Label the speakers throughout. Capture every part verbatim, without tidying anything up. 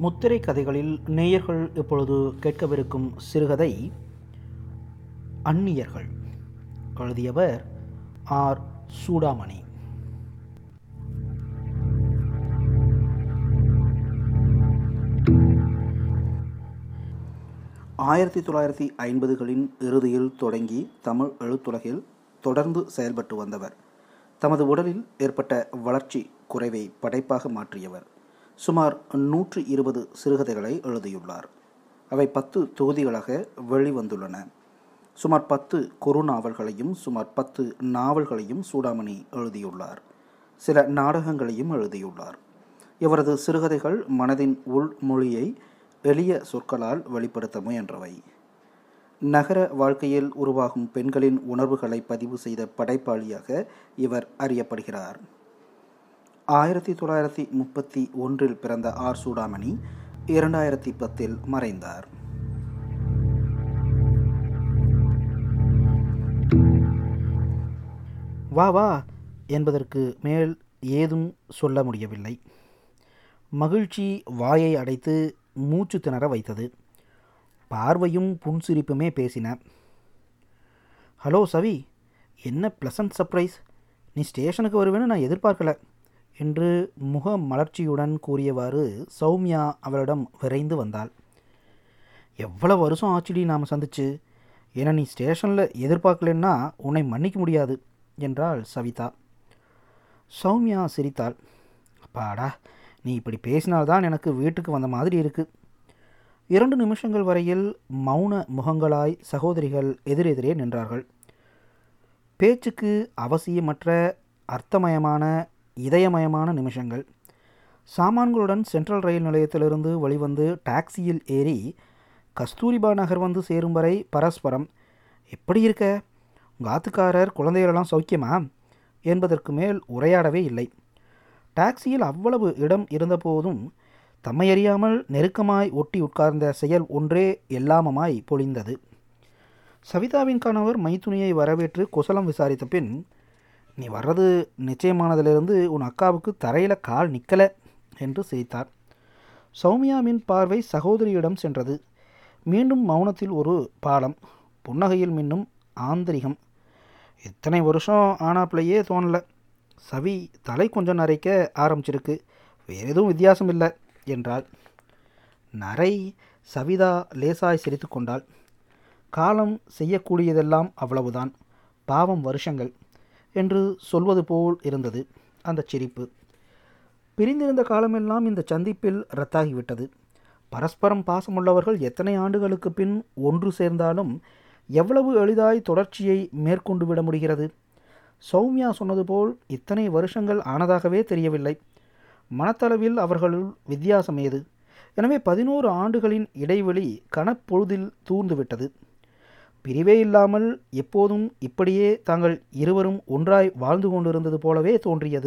Speaker 1: முத்திரை கதைகளில் நேயர்கள் இப்பொழுது கேட்கவிருக்கும் சிறுகதை அந்நியர்கள். எழுதியவர் ஆர் சூடாமணி. ஆயிரத்தி தொள்ளாயிரத்தி ஐம்பதுகளின் இறுதியில் தொடங்கி தமிழ் எழுத்துலகில் தொடர்ந்து செயல்பட்டு வந்தவர். தமது உடலில் ஏற்பட்ட வளர்ச்சி குறைவை படைப்பாக மாற்றியவர். சுமார் நூற்றி இருபது சிறுகதைகளை எழுதியுள்ளார். அவை பத்து தொகுதிகளாக வெளிவந்துள்ளன. சுமார் பத்து குறு நாவல்களையும் சுமார் பத்து நாவல்களையும் சூடாமணி எழுதியுள்ளார். சில நாடகங்களையும் எழுதியுள்ளார். இவரது சிறுகதைகள் மனதின் உள்மொழியை எளிய சொற்களால் வெளிப்படுத்த முயன்றவை. நகர வாழ்க்கையில் உருவாகும் பெண்களின் உணர்வுகளை பதிவு செய்த படைப்பாளியாக இவர் அறியப்படுகிறார். ஆயிரத்தி தொள்ளாயிரத்தி முப்பத்தி ஒன்றில் பிறந்த ஆர் சூடாமணி இரண்டாயிரத்தி பத்தில் மறைந்தார். வா வா என்பதற்கு மேல் ஏதும் சொல்ல முடியவில்லை. மகிழ்ச்சி வாயை அடைத்து மூச்சு திணற வைத்தது. பார்வையும் புன்சிரிப்புமே பேசின. ஹலோ சவி, என்ன ப்ளசன்ட் சர்ப்ரைஸ்! நீ ஸ்டேஷனுக்கு வருவேன்னு நான் எதிர்பார்க்கல என்று முக மலர்ச்சியுடன் கூறியவாறு சௌமியா அவளிடம் விரைந்து வந்தாள். எவ்வளவு வருஷம் ஆச்சுடி நாம் சந்திச்சு. ஏன்னா நீ ஸ்டேஷனில் எதிர்பார்க்கலன்னா உன்னை மன்னிக்க முடியாது என்றாள் சவிதா. சௌமியா சிரித்தாள். அப்பாடா, நீ இப்படி பேசினால்தான் எனக்கு வீட்டுக்கு வந்த மாதிரி இருக்கு. இரண்டு நிமிஷங்கள் வரையில் மௌன முகங்களாய் சகோதரிகள் எதிரெதிரே நின்றார்கள். பேச்சுக்கு அவசியமற்ற அர்த்தமயமான இதயமயமான நிமிஷங்கள். சாமான்களுடன் சென்ட்ரல் ரயில் நிலையத்திலிருந்து வெளிவந்து டாக்ஸியில் ஏறி கஸ்தூரிபா நகர் வந்து சேரும் வரை பரஸ்பரம் எப்படி இருக்க, உங்கள் ஆத்துக்காரர் குழந்தைகளெல்லாம் சௌக்கியமா என்பதற்கு மேல் உரையாடவே இல்லை. டாக்ஸியில் அவ்வளவு இடம் இருந்தபோதும் தம்மையறியாமல் நெருக்கமாய் ஒட்டி உட்கார்ந்த செயல் ஒன்றே எல்லாமமாய் பொழிந்தது. சவிதாவின் கணவர் மைத்துனியை வரவேற்று குசலம் விசாரித்த பின், நீ வர்றது நிச்சயமானதிலிருந்து உன் அக்காவுக்கு தரையில் கால் நிற்கலை என்று சிரித்தார். சௌமியாவின் பார்வை சகோதரியிடம் சென்றது. மீண்டும் மௌனத்தில் ஒரு பாலம், புன்னகையில் மின்னும் ஆந்தரிகம். இத்தனை வருஷம் ஆனாப்பிலையே தோணலை. சவி தலை கொஞ்சம் நரைக்க ஆரம்பிச்சிருக்கு, வேறு எதுவும் வித்தியாசம் இல்லை என்றாள். நரை? சவிதா லேசாய் சிரித்து கொண்டாள். காலம் செய்யக்கூடியதெல்லாம் அவ்வளவுதான், பாவம் வருஷங்கள் என்று சொல்வது போல் இருந்தது அந்த சிரிப்பு. பிரிந்திருந்த காலமெல்லாம் இந்த சந்திப்பில் ரத்தாகிவிட்டது. பரஸ்பரம் பாசமுள்ளவர்கள் எத்தனை ஆண்டுகளுக்கு பின் ஒன்று சேர்ந்தாலும் எவ்வளவு எளிதாய் தொடர்ச்சியை மேற்கொண்டு விட முடிகிறது. சௌமியா சொன்னது போல் இத்தனை வருஷங்கள் ஆனதாகவே தெரியவில்லை. மனத்தளவில் அவர்களுள் வித்தியாசம் ஏது? எனவே பதினோரு ஆண்டுகளின் இடைவெளி கனப்பொழுதில் தூர்ந்துவிட்டது. பிரிவே இல்லாமல் எப்போதும் இப்படியே தாங்கள் இருவரும் ஒன்றாய் வாழ்ந்து கொண்டிருந்தது போலவே தோன்றியது.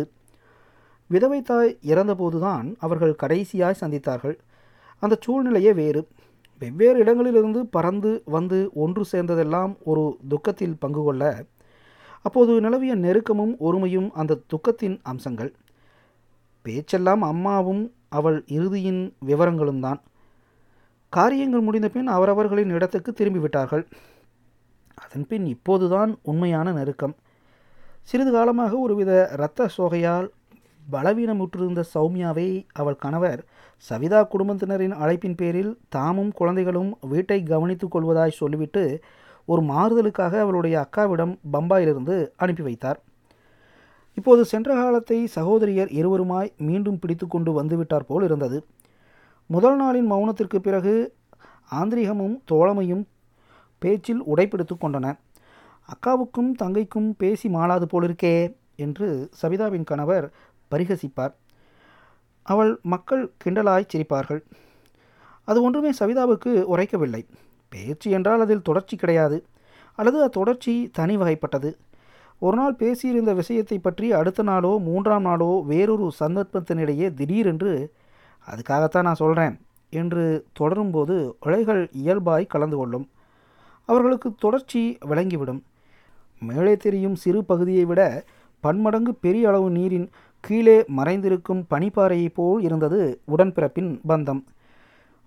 Speaker 1: விதவை தாய் இறந்தபோதுதான் அவர்கள் கடைசியாய் சந்தித்தார்கள். அந்த சூழ்நிலையே வேறு. வெவ்வேறு இடங்களிலிருந்து பறந்து வந்து ஒன்று சேர்ந்ததெல்லாம் ஒரு துக்கத்தில் பங்கு கொள்ள, அப்போது நிலவிய நெருக்கமும் ஒருமையும் அந்த துக்கத்தின் அம்சங்கள். பேச்செல்லாம் அம்மாவும் அவள் இறுதியின் விவரங்களும் தான். காரியங்கள் முடிந்த பின் அவரவர்களின் இடத்துக்கு திரும்பிவிட்டார்கள். அதன்பின் இப்போதுதான் உண்மையான நெருக்கம். சிறிது காலமாக ஒருவித இரத்த சோகையால் பலவீனமுற்றிருந்த சௌமியாவை அவள் கணவர் சவிதா குடும்பத்தினரின் அழைப்பின் பேரில் தாமும் குழந்தைகளும் வீட்டை கவனித்துக் கொள்வதாய் சொல்லிவிட்டு ஒரு மாறுதலுக்காக அவளுடைய அக்காவிடம் பம்பாயிலிருந்து அனுப்பி வைத்தார். இப்போது சென்ற காலத்தை சகோதரியர் இருவருமாய் மீண்டும் பிடித்து கொண்டு வந்துவிட்டார் போல் இருந்தது. முதல் நாளின் மௌனத்திற்கு பிறகு ஆந்திரிகமும் தோழமையும் பேச்சில் உடைப்பிடித்து கொண்டன. அக்காவுக்கும் தங்கைக்கும் பேசி மாளாது போலிருக்கே என்று சவிதாவின் கணவர் பரிகசிப்பார். அவள் மக்கள் கிண்டலாய் சிரிப்பார்கள். அது ஒன்றுமே சவிதாவுக்கு உரைக்கவில்லை. பேச்சு என்றால் அதில் தொடர்ச்சி கிடையாது, அல்லது அத்தொடர்ச்சி தனி வகைப்பட்டது. ஒரு நாள் பேசியிருந்த விஷயத்தை பற்றி அடுத்த நாளோ மூன்றாம் நாளோ வேறொரு சந்தர்ப்பத்தினிடையே திடீரென்று அதுக்காகத்தான் நான் சொல்கிறேன் என்று தொடரும்போது இழைகள் இயல்பாய் கலந்து கொள்ளும். அவர்களுக்கு தொடர்ச்சி விளங்கிவிடும். மேலே தெரியும் சிறு பகுதியை விட பன்மடங்கு பெரிய அளவு நீரின் கீழே மறைந்திருக்கும் பனிப்பாறையைப் போல் இருந்தது உடன்பிறப்பின் பந்தம்.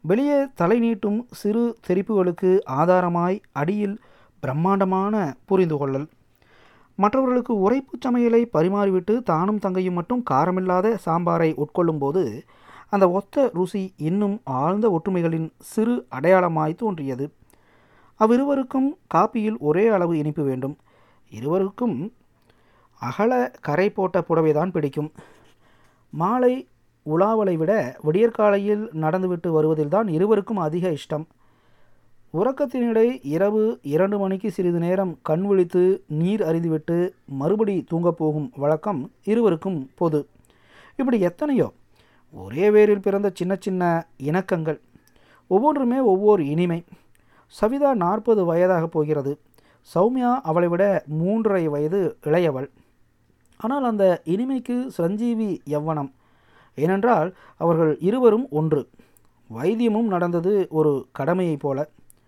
Speaker 1: வெளியே தலை நீட்டும் சிறு தெரிப்புகளுக்கு ஆதாரமாய் அடியில் பிரம்மாண்டமான புரிந்து கொள்ளல். மற்றவர்களுக்கு உரைப்பு சமையலை பரிமாறிவிட்டு தானும் தங்கையும் மட்டும் காரமில்லாத சாம்பாரை உட்கொள்ளும்போது அந்த ஒத்த ருசி இன்னும் ஆழ்ந்த ஒற்றுமைகளின் சிறு அடையாளமாய் தோன்றியது. அவ்விருவருக்கும் காப்பியில் ஒரே அளவு இனிப்பு வேண்டும். இருவருக்கும் அகல கரை போட்ட புடவைதான் பிடிக்கும். மாலை உலாவலை விட விடியற்காலையில் நடந்துவிட்டு வருவதில்தான் இருவருக்கும் அதிக இஷ்டம். உறக்கத்தினிடை இரவு இரண்டு மணிக்கு சிறிது நேரம் கண் விழித்து நீர் அருந்திவிட்டு மறுபடி தூங்கப் போகும் வழக்கம் இருவருக்கும் பொது. இப்படி எத்தனையோ ஒரே வேரில் பிறந்த சின்ன சின்ன இணக்கங்கள், ஒவ்வொன்றுமே ஒவ்வொரு இனிமை. சவிதா நாற்பது வயதாக போகிறது. சௌமியா அவளை விட மூன்றரை வயது இளையவள். ஆனால் அந்த இனிமைக்கு சஞ்சீவி யவ்வனம். ஏனென்றால் அவர்கள் இருவரும் ஒன்று. வைத்தியமும் நடந்தது ஒரு கடமையைப் போல.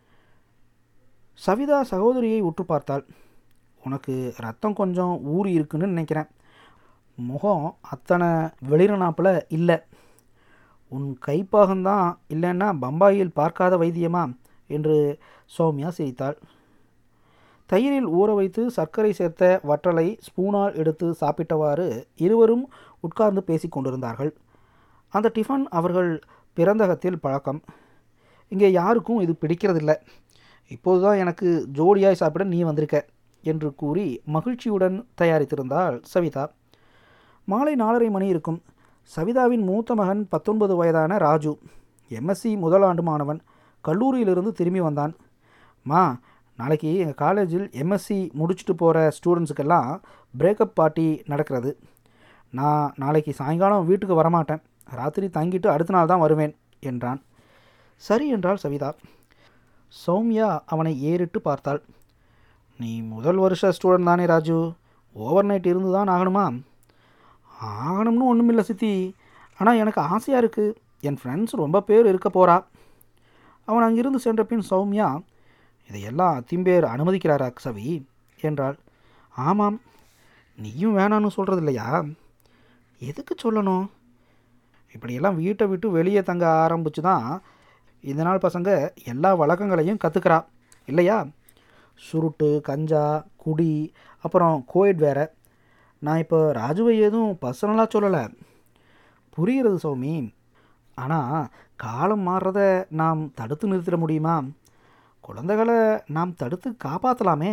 Speaker 1: சவிதா சகோதரியை உற்று பார்த்தாள். உனக்கு ரத்தம் கொஞ்சம் ஊறி இருக்குன்னு நினைக்கிறேன். முகம் அத்தனை வெளிரனாப்பில் இல்லை. உன் கைப்பாகம்தான் இல்லைன்னா பம்பாயில் பார்க்காத வைத்தியமா என்று சௌமியா சிரித்தாள். தயிரில் ஊற வைத்து சர்க்கரை சேர்த்த வற்றலை ஸ்பூனால் எடுத்து சாப்பிட்டவாறு இருவரும் உட்கார்ந்து பேசி கொண்டிருந்தார்கள். அந்த டிஃபன் அவர்கள் பிறந்தகத்தில் பழக்கம். இங்கே யாருக்கும் இது பிடிக்கிறதில்லை. இப்போது தான் எனக்கு ஜோடியாய் சாப்பிட நீ வந்திருக்க என்று கூறி மகிழ்ச்சியுடன் தயாரித்திருந்தாள் சவிதா. மாலை நாலரை மணி இருக்கும். சவிதாவின் மூத்த மகன் பத்தொன்பது வயதான ராஜு எம்எஸ்சி முதலாண்டு மாணவன் கல்லூரியிலிருந்து திரும்பி வந்தான். மா, நாளைக்கு எங்கள் காலேஜில் எம்எஸ்சி முடிச்சுட்டு போகிற ஸ்டூடெண்ட்ஸுக்கெல்லாம் பிரேக்கப் பார்ட்டி நடக்கிறது. நான் நாளைக்கு சாயங்காலம் வீட்டுக்கு வரமாட்டேன். ராத்திரி தங்கிட்டு அடுத்த நாள் தான் வருவேன் என்றான். சரி என்றாள் சவிதா. சௌமியா அவனை ஏறிட்டு பார்த்தாள். நீ முதல் வருஷ ஸ்டூடெண்ட் தானே ராஜு? ஓவர் நைட் இருந்து தான் ஆகணுமா? ஆகணும்னு ஒன்றும் இல்லை சித்தி. ஆனால் எனக்கு ஆசையாக இருக்குது. என் ஃப்ரெண்ட்ஸ் ரொம்ப பேர் இருக்க போகிறா. அவன் அங்கிருந்து சென்ற பின் சௌமியா, இதையெல்லாம் அத்திம்பேர் அனுமதிக்கிறாரா சவி என்றாள். ஆமாம். நீயும் வேணான்னு சொல்கிறது இல்லையா? எதுக்கு சொல்லணும்? இப்படியெல்லாம் வீட்டை விட்டு வெளியே தங்க ஆரம்பித்து தான் இந்த நாள் பசங்க எல்லா வழக்கங்களையும் கற்றுக்கிறா இல்லையா? சுருட்டு, கஞ்சா, குடி, அப்புறம் கோயட் வேற. நான் இப்போ ராஜுவை எதுவும் பர்சனலாக சொல்லலை. புரிகிறது சௌமி. ஆனால் காலம் மாறுறத நாம் தடுத்து நிறுத்திட முடியுமா? குழந்தைகளை நாம் தடுத்து காப்பாற்றலாமே.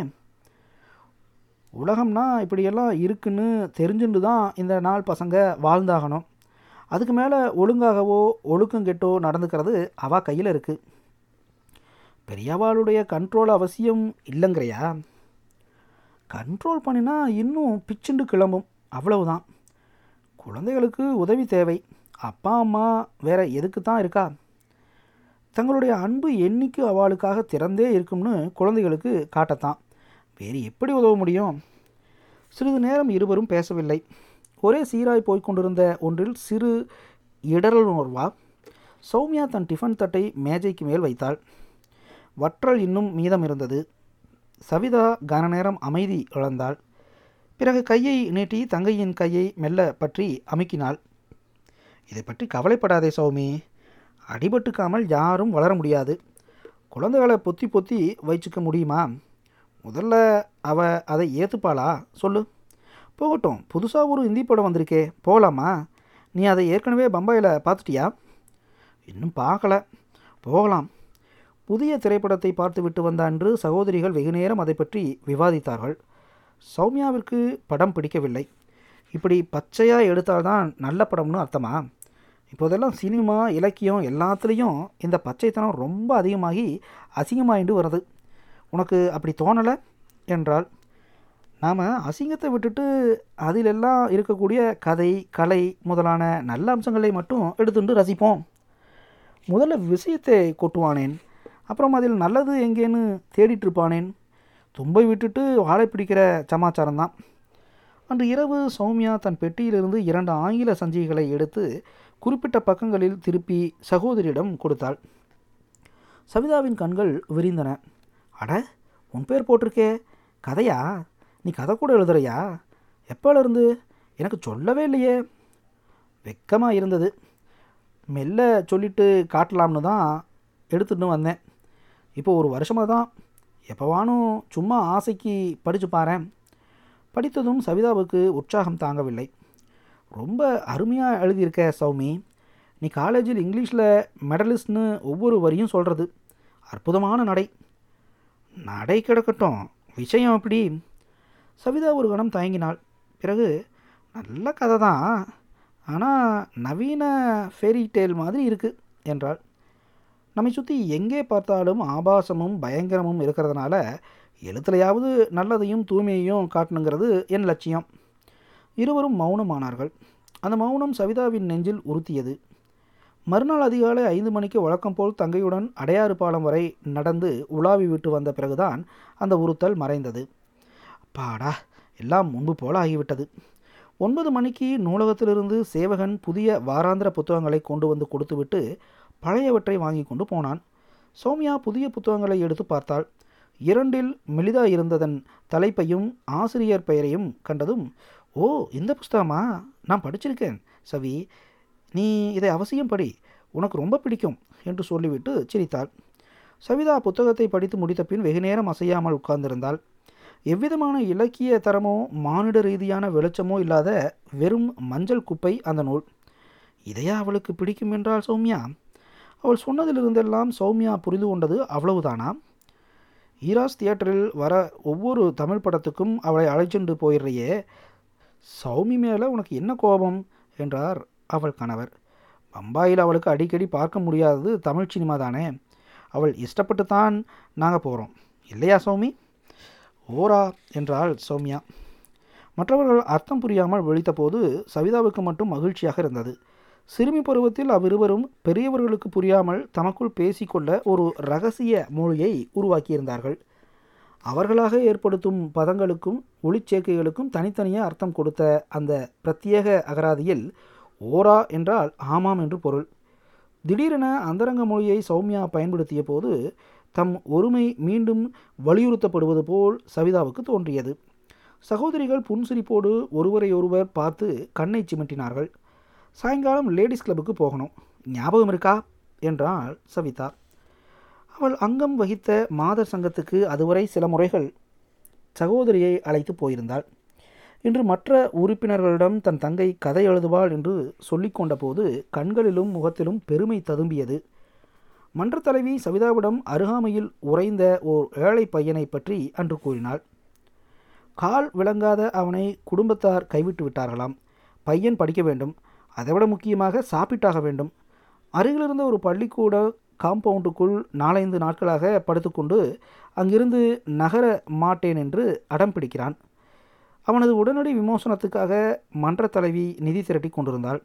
Speaker 1: உலகம்னா இப்படியெல்லாம் இருக்குன்னு தெரிஞ்சுட்டு தான் இந்த நாள் பசங்க வாழ்ந்தாகணும். அதுக்கு மேலே ஒழுங்காகவோ ஒழுக்கம் கெட்டோ நடந்துக்கிறது அவா கையில் இருக்குது. பெரியவாளுடைய கண்ட்ரோல் அவசியம் இல்லைங்கிறையா? கண்ட்ரோல் பண்ணினா இன்னும் பிச்சுண்டு கிளம்பும், அவ்வளவுதான். குழந்தைகளுக்கு உதவி தேவை. அப்பா அம்மா வேற எதுக்கு தான் இருக்கா? தங்களுடைய அன்பு என்னைக்கு அவளுக்காக திறந்தே இருக்கும்னு குழந்தைகளுக்கு காட்டத்தான். வேறு எப்படி உதவ முடியும்? சிறிது நேரம் இருவரும் பேசவில்லை. ஒரே சீராய் போய்கொண்டிருந்த ஒன்றில் சிறு இடருணர்வா சௌமியா தன் டிஃபன் தட்டை மேஜைக்கு மேல் வைத்தாள். வற்றல் இன்னும் மீதம் இருந்தது. சவிதா கன நேரம் அமைதி இழந்தாள். பிறகு கையை நீட்டி தங்கையின் கையை மெல்ல பற்றி அமுக்கினாள். இதை பற்றி கவலைப்படாதே சௌமி. அடிபட்டுக்காமல் யாரும் வளர முடியாது. குழந்தைகளை பொத்தி பொத்தி வச்சுக்க முடியுமா? முதல்ல அவ அதை ஏற்றுப்பாளா சொல்லு. போகட்டும், புதுசாக ஒரு இந்தி படம் வந்திருக்கே, போகலாமா? நீ அதை ஏற்கனவே பம்பாயில் பார்த்துட்டியா? இன்னும் பார்க்கல. போகலாம். புதிய திரைப்படத்தை பார்த்து விட்டு வந்த அன்று சகோதரிகள் வெகுநேரம் அதை பற்றி விவாதித்தார்கள். சௌமியாவிற்கு படம் பிடிக்கவில்லை. இப்படி பச்சையாக எடுத்தால்தான் நல்ல படம்னு அர்த்தமா? இப்போதெல்லாம் சினிமா, இலக்கியம் எல்லாத்துலேயும் இந்த பச்சைத்தனம் ரொம்ப அதிகமாகி அசிங்கமாயிண்டு வருது. உனக்கு அப்படி தோணலை என்றால், நாம் அசிங்கத்தை விட்டுட்டு அதிலெல்லாம் இருக்கக்கூடிய கதை, கலை முதலான நல்ல அம்சங்களை மட்டும் எடுத்துட்டு ரசிப்போம். முதல்ல விஷயத்தை கொட்டுவானேன், அப்புறம் அதில் நல்லது எங்கேன்னு தேடிட்டுருப்பானேன். தும்பை விட்டுட்டு வாழை பிடிக்கிற சமாச்சாரம்தான். அன்று இரவு சௌமியா தன் பெட்டியிலிருந்து இரண்டு ஆங்கில சஞ்சிகைகளை எடுத்து குறிப்பிட்ட பக்கங்களில் திருப்பி சகோதரியிடம் கொடுத்தாள். சவிதாவின் கண்கள் விரிந்தன. அட, உன் பேர் போட்டிருக்கே, கதையா? நீ கதை கூட எழுதுறையா? எப்போலேருந்து? எனக்கு சொல்லவே இல்லையே. வெக்கமாக இருந்தது. மெல்ல சொல்லிட்டு காட்டலாம்னு தான் எடுத்துகிட்டு வந்தேன். இப்போ ஒரு வருஷமாக தான் எப்போவானும் சும்மா ஆசைக்கு படித்து பாரேன். படித்ததும் சவிதாவுக்கு உற்சாகம் தாங்கவில்லை. ரொம்ப அருமையாக எழுதியிருக்க சௌமி, நீ காலேஜில் இங்கிலீஷில் மெடலிஸ்ட்னு ஒவ்வொரு வரியும் சொல்கிறது அற்புதமான நடை. நடை கிடக்கட்டும், விஷயம் அப்படி. சவிதா ஒரு கணம் தயங்கினாள். பிறகு, நல்ல கதை தான், ஆனால் நவீன ஃபேரி டேல் மாதிரி இருக்குது என்றாள். நம்மை சுற்றி எங்கே பார்த்தாலும் ஆபாசமும் பயங்கரமும் இருக்கிறதுனால எழுத்துலையாவது நல்லதையும் தூய்மையையும் காட்டணுங்கிறது என் லட்சியம். இருவரும் மௌனமானார்கள். அந்த மௌனம் சவிதாவின் நெஞ்சில் உறுத்தியது. மறுநாள் அதிகாலை ஐந்து மணிக்கு வழக்கம் போல் தங்கையுடன் அடையாறு பாலம் வரை நடந்து உலாவி விட்டு வந்த பிறகுதான் அந்த உறுத்தல் மறைந்தது. பாடா, எல்லாம் முன்பு போல ஆகிவிட்டது. ஒன்பது மணிக்கு நூலகத்திலிருந்து சேவகன் புதிய வாராந்திர புத்தகங்களை கொண்டு வந்து கொடுத்துவிட்டு பழையவற்றை வாங்கி கொண்டு போனான். சௌமியா புதிய புத்தகங்களை எடுத்து பார்த்தாள். இரண்டில் மெலிதா இருந்ததன் தலைப்பையும் ஆசிரியர் பெயரையும் கண்டதும், ஓ, இந்த புஸ்தகமா? நான் படிச்சிருக்கேன் சவி, நீ இதை அவசியம் படி, உனக்கு ரொம்ப பிடிக்கும் என்று சொல்லிவிட்டு சிரித்தாள். சவிதா புத்தகத்தை படித்து முடித்த பின் வெகு நேரம் அசையாமல் உட்கார்ந்திருந்தாள். எவ்விதமான இலக்கிய தரமோ மானிட ரீதியான வெளிச்சமோ இல்லாத வெறும் மஞ்சள் குப்பை அந்த நூல். இதையா அவளுக்கு பிடிக்கும் என்றாள் சௌமியா. அவள் சொன்னதிலிருந்தெல்லாம் சௌமியா புரிந்து கொண்டது அவ்வளவுதானா? ஈராஸ் தியேட்டரில் வர ஒவ்வொரு தமிழ் படத்துக்கும் அவளை அழைச்சிட்டு போயிடுறையே, சௌமி மேலே உனக்கு என்ன கோபம் என்றார் அவள் கணவர். பம்பாயில் அவளுக்கு அடிக்கடி பார்க்க முடியாதது தமிழ் சினிமா தானே, அவள் இஷ்டப்பட்டு தான் நாங்கள் போகிறோம் இல்லையா சௌமி? ஓரா என்றாள் சௌமியா. மற்றவர்கள் அர்த்தம் புரியாமல் விழித்தபோது சவிதாவுக்கு மட்டும் மகிழ்ச்சியாக இருந்தது. சிறுமி பருவத்தில் அவ்விருவரும் பெரியவர்களுக்கு புரியாமல் தமக்குள் பேசிக்கொள்ள ஒரு இரகசிய மொழியை உருவாக்கியிருந்தார்கள். அவர்களாக ஏற்படுத்தும் பதங்களுக்கும் ஒளிச்சேர்க்கைகளுக்கும் தனித்தனியே அர்த்தம் கொடுத்த அந்த பிரத்யேக அகராதியில் ஓரா என்றால் ஆமாம் என்று பொருள். திடீரென அந்தரங்க மொழியை சௌமியா பயன்படுத்திய போது தம் ஒருமை மீண்டும் வலியுறுத்தப்படுவது போல் சவிதாவுக்கு தோன்றியது. சகோதரிகள் புன்சிரிப்போடு ஒருவரையொருவர் பார்த்து கண்ணை சிமிட்டினார்கள். சாயங்காலம் லேடிஸ் கிளப்புக்கு போகணும், ஞாபகம் இருக்கா என்றாள் சவிதா. அவள் அங்கம் வகித்த மாதர் சங்கத்துக்கு அதுவரை சில முறைகள் சகோதரியை அழைத்து போயிருந்தாள். இன்று மற்ற உறுப்பினர்களிடம் தன் தங்கை கதை எழுதுவாள் என்று சொல்லிக்கொண்ட போது கண்களிலும் முகத்திலும் பெருமை ததும்பியது. மன்ற தலைவி சவிதாவிடம் அருகாமையில் உறைந்த ஓர் ஏழை பையனை பற்றி அன்று கூறினாள். கால் விளங்காத அவனை குடும்பத்தார் கைவிட்டு விட்டார்களாம். பையன் படிக்க வேண்டும், அதைவிட முக்கியமாக சாப்பிட்டாக வேண்டும். அருகிலிருந்த ஒரு பள்ளிக்கூட காம்பவுண்டுக்குள் நாலைந்து நாட்களாக படுத்துக்கொண்டு அங்கிருந்து நகர மாட்டேன் என்று அடம் பிடிக்கிறான். அவனது உடனடி விமோசனத்துக்காக மன்ற தலைவி நிதி திரட்டி கொண்டிருந்தாள்.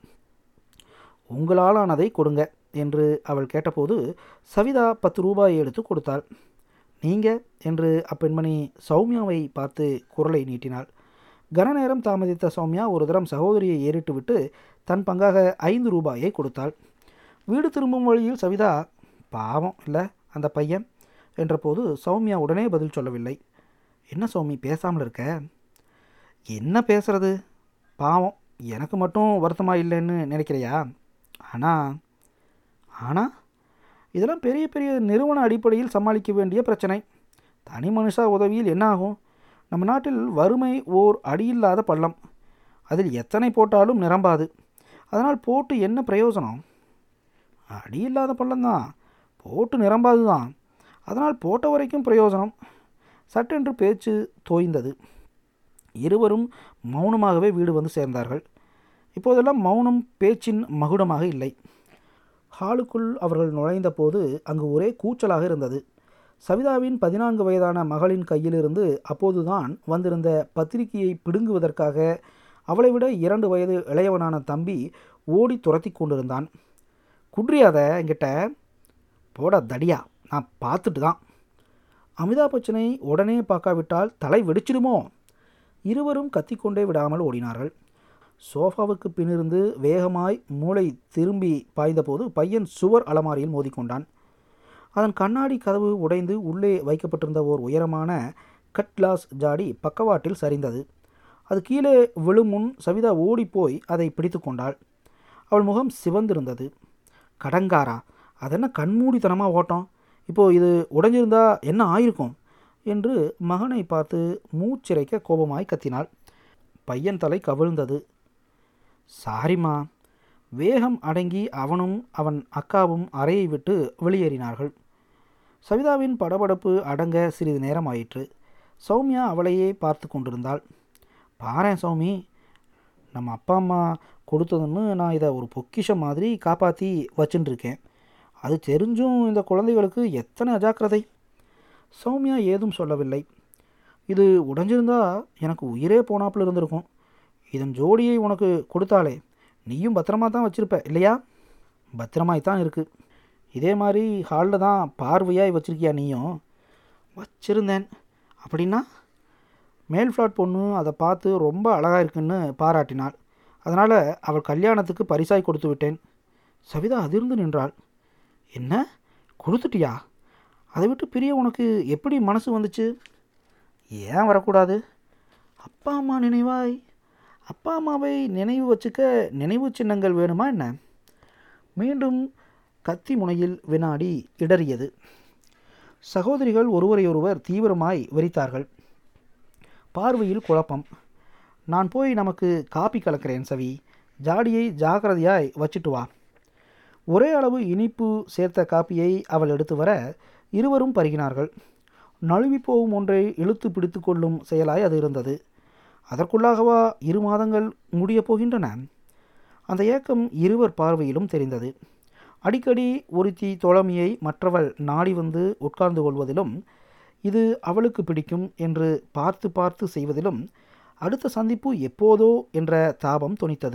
Speaker 1: உங்களாலானதை கொடுங்க என்று அவள் கேட்டபோது சவிதா பத்து ரூபாயை எடுத்து கொடுத்தாள். நீங்க என்று அப்பெண்மணி சௌமியாவை பார்த்து குரலை நீட்டினாள். கனநேரம் தாமதித்த சௌமியா ஒரு தரம் சகோதரியை ஏறிட்டு விட்டு தன் பங்காக ஐந்து ரூபாயை கொடுத்தாள். வீடு திரும்பும் வழியில் சவிதா, பாவம் இல்லை அந்த பையன் என்றபோது சௌமியா உடனே பதில் சொல்லவில்லை. என்ன சௌமி பேசாமல் இருக்க? என்ன பேசுறது, பாவம், எனக்கு மட்டும் வருத்தமாக இல்லைன்னு நினைக்கிறியா? ஆனால் ஆனால் இதெல்லாம் பெரிய பெரிய நிறுவன அடிப்படையில் சமாளிக்க வேண்டிய பிரச்சனை. தனி மனுஷா உதவியில் என்ன ஆகும்? நம்ம நாட்டில் வறுமை ஓர் அடியில்லாத பள்ளம், அதில் எத்தனை போட்டாலும் நிரம்பாது. அதனால் போட்டு என்ன பிரயோஜனம்? அடியில்லாத பள்ளம்தான், போட்டு நிரம்பாது தான், அதனால் போட்ட வரைக்கும் பிரயோஜனம். சட்டென்று பேச்சு தோய்ந்தது. இருவரும் மௌனமாகவே வீடு வந்து சேர்ந்தார்கள். இப்போதெல்லாம் மௌனம் பேச்சின் மகுடமாக இல்லை. ஹாலுக்குள் அவர்கள் நுழைந்த போது அங்கு ஒரே கூச்சலாக இருந்தது. சவிதாவின் பதினான்கு வயதான மகளின் கையிலிருந்து அப்போதுதான் வந்திருந்த பத்திரிகையை பிடுங்குவதற்காக அவளை விட இரண்டு வயது இளையவனான தம்பி ஓடி துரத்தி கொண்டிருந்தான். குட்ரியாத என்கிட்ட, போட தடியா, நான் பார்த்துட்டு தான். அமிதாப் பச்சனை உடனே பார்க்காவிட்டால் தலை வெடிச்சிடுமோ? இருவரும் கத்திக்கொண்டே விடாமல் ஓடினார்கள். சோஃபாவுக்கு பின்னிருந்து வேகமாய் மூளை திரும்பி பாய்ந்தபோது பையன் சுவர் அலமாரியில் மோதிக்கொண்டான். அதன் கண்ணாடி கதவு உடைந்து உள்ளே வைக்கப்பட்டிருந்த ஓர் உயரமான கட்லாஸ் ஜாடி பக்கவாட்டில் சரிந்தது. அது கீழே விழும் முன் சவிதா ஓடிப்போய் அதை பிடித்து கொண்டாள். அவள் முகம் சிவந்திருந்தது. கடங்காரா? அதென்ன கண்மூடித்தனமாக ஓட்டம்? இப்போது இது உடைஞ்சிருந்தா என்ன ஆயிருக்கும் என்று மகனை பார்த்து மூச்சிறைக்க கோபமாய் கத்தினாள். பையன் தலை கவிழ்ந்தது. சாரிம்மா. வேகம் அடங்கி அவனும் அவன் அக்காவும் அறையை விட்டு வெளியேறினார்கள். சவிதாவின் படபடப்பு அடங்க சிறிது நேரம் ஆயிற்று. சௌமியா அவளையே பார்த்து கொண்டிருந்தாள். பாரேன் சௌமி, நம்ம அப்பா அம்மா கொடுத்ததுன்னு நான் இதை ஒரு பொக்கிஷம் மாதிரி காப்பாற்றி வச்சுட்டுருக்கேன். அது தெரிஞ்சும் இந்த குழந்தைகளுக்கு எத்தனை அஜாக்கிரதை. சௌமியா ஏதும் சொல்லவில்லை. இது உடைஞ்சிருந்தா எனக்கு உயிரே போனாப்புல இருந்திருக்கும். இதன் ஜோடியை உனக்கு கொடுத்தாலே நீயும் பத்திரமா தான் வச்சுருப்ப இல்லையா? பத்திரமாய்த்தான் இருக்குது. இதே மாதிரி ஹாலில் தான் பார்வையாய் வச்சுருக்கியா நீயும்? வச்சுருந்தேன். அப்படின்னா? மேல் ஃப்ளாட் பொண்ணு அதை பார்த்து ரொம்ப அழகாக இருக்குன்னு பாராட்டினாள். அதனால் அவள் கல்யாணத்துக்கு பரிசாய் கொடுத்து விட்டேன். சவிதா அதிர்ந்து நின்றாள். என்ன, கொடுத்துட்டியா? அதை விட்டு பிரிய உனக்கு எப்படி மனசு வந்துச்சு? ஏன் வரக்கூடாது? அப்பா அம்மா நினைவாய். அப்பா அம்மாவை நினைவு வச்சுக்க நினைவு சின்னங்கள் வேணுமா என்ன? மீண்டும் கத்தி முனையில் வினாடி இடறியது. சகோதரிகள் ஒருவரையொருவர் தீவிரமாய் வெறித்தார்கள். பார்வையில் குழப்பம். நான் போய் நமக்கு காப்பி கலக்கிறேன் சவி. ஜாடியை ஜாக்கிரதையாய் வச்சுட்டு வா. ஒரே அளவு இனிப்பு சேர்த்த காப்பியை அவள் எடுத்து வர இருவரும் பருகினார்கள். நழுவி போகும் ஒன்றை இழுத்து பிடித்து கொள்ளும் செயலாய் அது இருந்தது. அதற்குள்ளாகவா இரு மாதங்கள் முடிய போகின்றன? அந்த ஏக்கம் இருவர் பார்வையிலும் தெரிந்தது. அடிக்கடி ஒருத்தி தோழமையை மற்றவள் நாடி வந்து உட்கார்ந்து கொள்வதிலும், இது அவளுக்கு பிடிக்கும் என்று பார்த்து பார்த்து செய்வதிலும் அடுத்த சந்திப்பு எப்போதோ என்ற தாபம் தொனித்தது.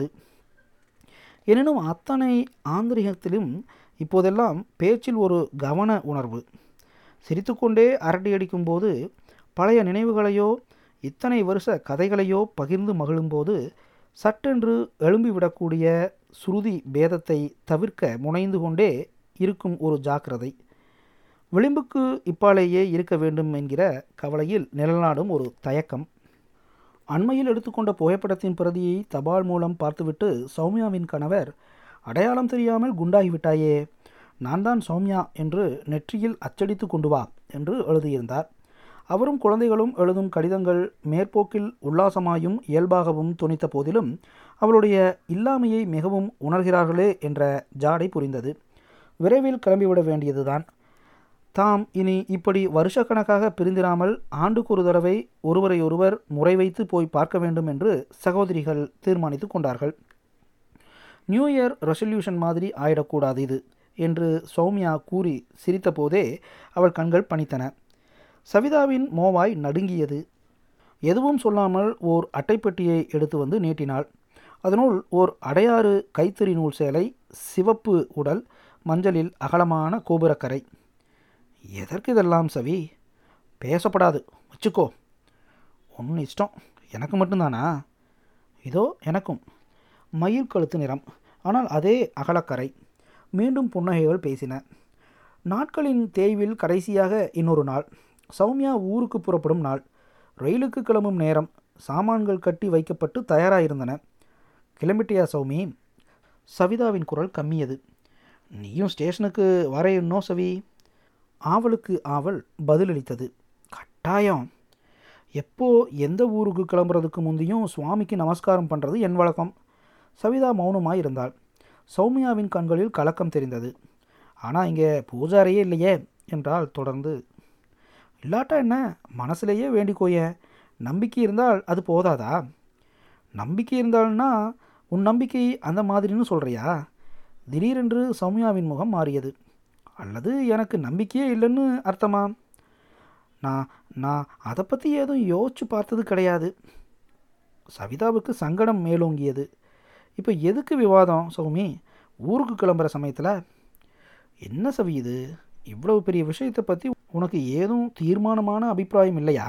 Speaker 1: எனினும் அத்தனை ஆந்திரிகத்திலும் இப்போதெல்லாம் பேச்சில் ஒரு கவன உணர்வு. சிரித்துக்கொண்டே அரட்டியடிக்கும் போது பழைய நினைவுகளையோ இத்தனை வருஷ கதைகளையோ பகிர்ந்து மகிழும்போது சட்டென்று எழும்பிவிடக்கூடிய சுருதி பேதத்தை தவிர்க்க முனைந்து கொண்டே இருக்கும் ஒரு ஜாக்கிரதை. விளிம்புக்கு இப்பாலேயே இருக்க வேண்டும் என்கிற கவலையில் நிழல்நாடும் ஒரு தயக்கம். அண்மையில் எடுத்துக்கொண்ட புகைப்படத்தின் பிரதியை தபால் மூலம் பார்த்துவிட்டு சௌமியாவின் கணவர், அடையாளம் தெரியாமல் குண்டாகிவிட்டாயே, நான் தான் சௌமியா என்று நெற்றியில் அச்சடித்து கொண்டு வா என்று எழுதியிருந்தார். அவரும் குழந்தைகளும் எழுதும் கடிதங்கள் மேற்போக்கில் உல்லாசமாயும் இயல்பாகவும் துணித்த போதிலும் அவளுடைய இல்லாமையை மிகவும் உணர்கிறார்களே என்ற ஜாடை புரிந்தது. விரைவில் கிளம்பிவிட வேண்டியதுதான். தாம் இனி இப்படி வருஷக்கணக்காக பிரிந்திராமல் ஆண்டுக்கு ஒரு தடவை ஒருவரையொருவர் முறை வைத்து போய் பார்க்க வேண்டும் என்று சகோதரிகள் தீர்மானித்து கொண்டார்கள். நியூ இயர் ரெசல்யூஷன் மாதிரி ஆயிடக்கூடாது இது என்று சௌமியா கூறி சிரித்த போதே அவள் கண்கள் பனித்தன. சவிதாவின் மோவாய் நடுங்கியது. எதுவும் சொல்லாமல் ஓர் அட்டைப்பெட்டியை எடுத்து வந்து நீட்டினாள். அதனுள் ஓர் அடையாறு கைத்தறி நூல் சேலை, சிவப்பு உடல், மஞ்சளில் அகலமான கோபுரக்கரை. எதற்கு இதெல்லாம் சவி? பேசப்படாது, வச்சுக்கோ. ஒன்று இஷ்டம். எனக்கு மட்டும்தானா? இதோ எனக்கும். மயில் கழுத்து நிறம், ஆனால் அதே அகலக்கரை. மீண்டும் புன்னகைகள் பேசின. நாட்களின் தேய்வில் கடைசியாக இன்னொரு நாள். சௌமியா ஊருக்கு புறப்படும் நாள். ரயிலுக்கு கிளம்பும் நேரம். சாமான்கள் கட்டி வைக்கப்பட்டு தயாராகிருந்தன. கிளம்பிட்டியா சௌமி? சவிதாவின் குரல் கம்மியது. நீயும் ஸ்டேஷனுக்கு வரையன்னோ சவி? ஆவலுக்கு ஆவல் பதிலளித்தது. கட்டாயம். எப்போ எந்த ஊருக்கு கிளம்புறதுக்கு முந்தையும் சுவாமிக்கு நமஸ்காரம் பண்ணுறது என் வழக்கம். சவிதா மௌனமாய் இருந்தாள். சௌமியாவின் கண்களில் கலக்கம் தெரிந்தது. ஆனால் இங்கே பூஜாரையே இல்லையே என்றால் தொடர்ந்து. இல்லாட்டா என்ன, மனசுலேயே வேண்டிக்கோய. நம்பிக்கை இருந்தால் அது போதாதா? நம்பிக்கை இருந்தால்னா உன் நம்பிக்கை அந்த மாதிரின்னு சொல்கிறியா? திடீரென்று சௌமியாவின் முகம் மாறியது. அல்லது எனக்கு நம்பிக்கையே இல்லைன்னு அர்த்தமா? நான் நான் அதை பற்றி ஏதும் யோசிச்சு பார்த்தது கிடையாது. சவிதாவுக்கு சங்கடம் மேலோங்கியது. இப்போ எதுக்கு விவாதம் சௌமி? ஊருக்கு கிளம்புற சமயத்தில் என்ன சவி இது? இவ்வளவு பெரிய விஷயத்தை பற்றி உனக்கு ஏதும் தீர்மானமான அபிப்பிராயம் இல்லையா?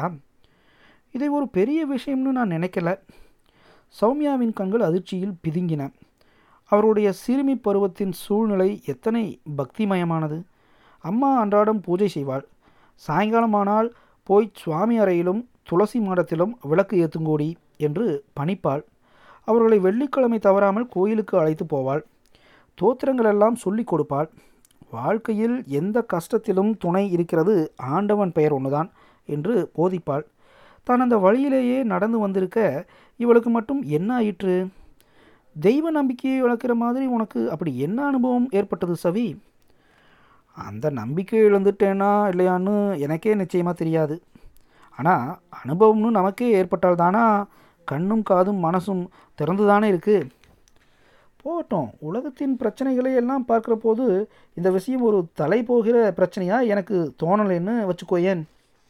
Speaker 1: இதை ஒரு பெரிய விஷயம்னு நான் நினைக்கல. சௌமியாவின் கண்கள் அதிர்ச்சியில் பிதுங்கின. அவருடைய சிறுமி பருவத்தின் சூழ்நிலை எத்தனை பக்திமயமானது. அம்மா அன்றாடம் பூஜை செய்வாள். சாயங்காலமானால் போய் சுவாமி அறையிலும் துளசி மாடத்திலும் விளக்கு ஏற்றுங்கோடி என்று பணிப்பாள். அவர்களை வெள்ளிக்கிழமை தவறாமல் கோயிலுக்கு அழைத்து போவாள். தோத்திரங்கள் எல்லாம் சொல்லிக் கொடுப்பாள். வாழ்க்கையில் எந்த கஷ்டத்திலும் துணை இருக்கிறது ஆண்டவன் பெயர் ஒன்றுதான் என்று போதிப்பாள். தான் அந்த வழியிலேயே நடந்து வந்திருக்க இவளுக்கு மட்டும் என்ன ஆயிற்று? தெய்வ நம்பிக்கையை வளர்க்குற மாதிரி உனக்கு அப்படி என்ன அனுபவம் ஏற்பட்டது சவி? அந்த நம்பிக்கை இழந்துட்டேனா இல்லையான்னு எனக்கே நிச்சயமாக தெரியாது. ஆனால் அனுபவம்னு நமக்கே ஏற்பட்டால் தானா கண்ணும் காதும் மனசும் திறந்து தானே இருக்குது. போகட்டும், உலகத்தின் பிரச்சனைகளை எல்லாம் பார்க்குற போது இந்த விஷயம் ஒரு தலை போகிற பிரச்சனையாக எனக்கு தோணலைன்னு வச்சுக்கோயேன்.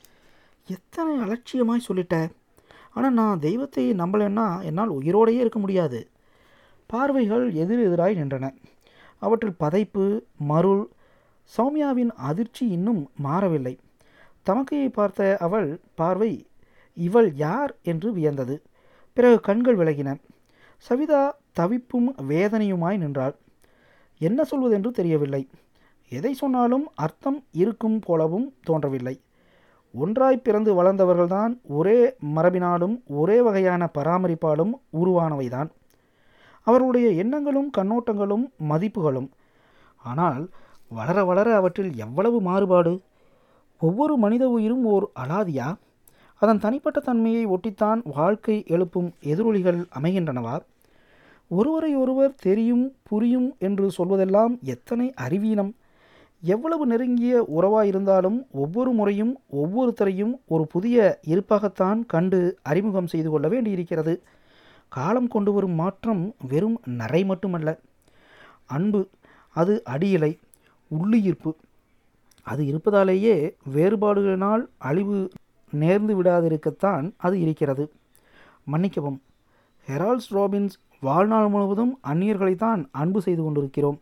Speaker 1: எத்தனை அலட்சியமாய் சொல்லிட்ட. ஆனால் நான் தெய்வத்தை நம்பலைன்னா என்னால் உயிரோடையே இருக்க முடியாது. பார்வைகள் எதிர் எதிராய் நின்றன. அவற்றில் பதைப்பு, மருள், சௌமியாவின் அதிர்ச்சி இன்னும் மாறவில்லை. தமக்கையை பார்த்த அவள் பார்வை இவள் யார் என்று வியந்தது. பிறகு கண்கள் விலகின. சவிதா தவிப்பும் வேதனையுமாய் நின்றாள். என்ன சொல்வதென்று தெரியவில்லை. எதை சொன்னாலும் அர்த்தம் இருக்கும் போலவும் தோன்றவில்லை. ஒன்றாய் பிறந்து வளர்ந்தவர்கள்தான் ஒரே மரபினாலும் ஒரே வகையான பராமரிப்பாலும் உருவானவைதான். அவர்களுடைய எண்ணங்களும் கண்ணோட்டங்களும் மதிப்புகளும். ஆனால் வளர வளர அவற்றில் எவ்வளவு மாறுபாடு! ஒவ்வொரு மனித உயிரும் ஓர் அலாதியா? அதன் தனிப்பட்ட தன்மையை ஒட்டித்தான் வாழ்க்கை எழுப்பும் எதிரொலிகள் அமைகின்றனவா? ஒருவரை ஒருவர் தெரியும் புரியும் என்று சொல்வதெல்லாம் எத்தனை அறிவீனம்! எவ்வளவு நெருங்கிய உறவாயிருந்தாலும் ஒவ்வொரு முறையும் ஒவ்வொருத்தரையும் ஒரு புதிய இருப்பாகத்தான் கண்டு அறிமுகம் செய்து கொள்ள வேண்டியிருக்கிறது. காலம் கொண்டு வரும் மாற்றம் வெறும் நரை மட்டுமல்ல. அன்பு, அது அடியிலை, உள்ளுயிர்ப்பு. அது இருப்பதாலேயே வேறுபாடுகளினால் அழிவு நேர்ந்து விடாதிருக்கத்தான் அது இருக்கிறது. மன்னிக்கவும், ஹெரால்ட் ராபின்ஸ் வாழ்நாள் முழுவதும் அந்நியர்களைத்தான் அன்பு செய்து கொண்டிருக்கிறோம்.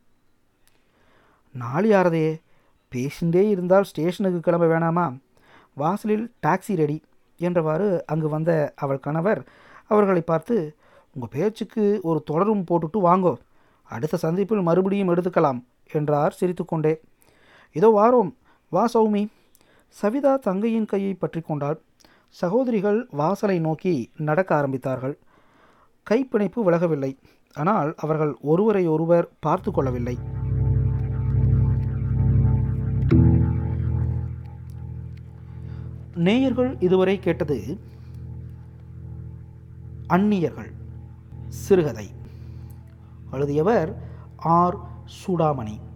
Speaker 1: நாளை ஆறதே, பேசிண்டே இருந்தால் ஸ்டேஷனுக்கு கிளம்ப வேணாமா? வாசலில் டாக்ஸி ரெடி என்றவாறு அங்கு வந்த அவள் கணவர் அவர்களை பார்த்து, உங்கள் பேச்சுக்கு ஒரு தொடரும் போட்டுட்டு வாங்கோ, அடுத்த சந்திப்பில் மறுபடியும் எடுத்துக்கலாம் என்றார் சிரித்துக்கொண்டே. இதோ வாரோம், வா சௌமி. சவிதா தங்கையின் கையை பற்றி கொண்டாள். சகோதரிகள் வாசலை நோக்கி நடக்க ஆரம்பித்தார்கள். கைப்பிணைப்பு விலகவில்லை. ஆனால் அவர்கள் ஒருவரை ஒருவர் பார்த்து கொள்ளவில்லை. நேயர்கள் இதுவரை கேட்டது அந்நியர்கள் சிறுகதை. எழுதியவர் ஆர் சூடாமணி.